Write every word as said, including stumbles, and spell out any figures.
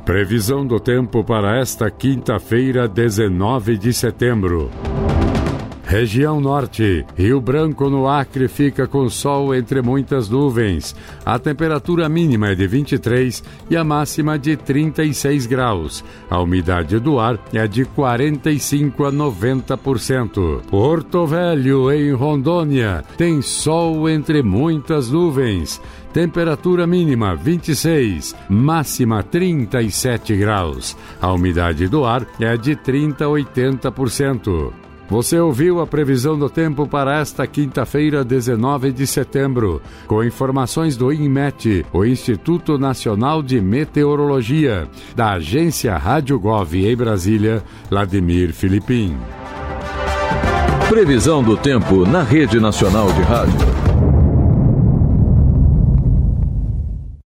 Previsão do tempo para esta quinta-feira, dezenove de setembro. Região Norte, Rio Branco no Acre fica com sol entre muitas nuvens. A temperatura mínima é de vinte e três e a máxima de trinta e seis graus. A umidade do ar é de quarenta e cinco a noventa por cento. Porto Velho, em Rondônia, tem sol entre muitas nuvens. Temperatura mínima vinte e seis, máxima trinta e sete graus. A umidade do ar é de trinta a oitenta por cento. Você ouviu a previsão do tempo para esta quinta-feira, dezenove de setembro, com informações do INMET, o Instituto Nacional de Meteorologia, da agência Rádio Gov em Brasília, Vladimir Filipim. Previsão do tempo na Rede Nacional de Rádio.